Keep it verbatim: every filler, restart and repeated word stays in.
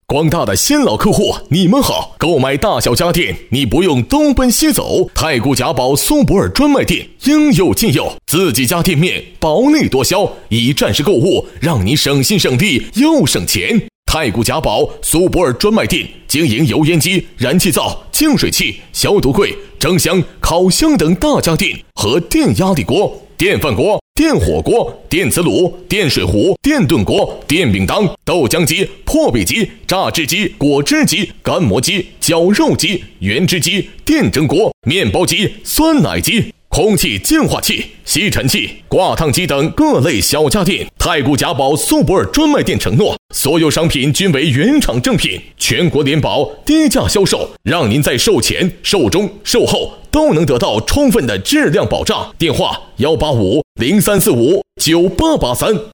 广大的新老客户，你们好！购买大小家电，你不用东奔西走，太古家宝苏泊尔专卖店应有尽有，自己家店面，薄利多销，一站式购物，让你省心省力又省钱。太古家宝苏泊尔专卖店经营油烟机、燃气灶、净水器、消毒柜、蒸箱、烤箱等大家电和电压力锅、电饭锅、电火锅、电磁炉、电水壶、电炖锅、电饼铛、豆浆机、破壁机、榨汁机、果汁机、干磨机、绞肉机、原汁机、电蒸锅、面包机、酸奶机、空气净化器、吸尘器、挂烫机等各类小家电。太古家宝苏泊尔专卖店承诺，所有商品均为原厂正品，全国联保，低价销售，让您在售前、售中、售后都能得到充分的质量保障。电话：幺八五零三四五九八八三。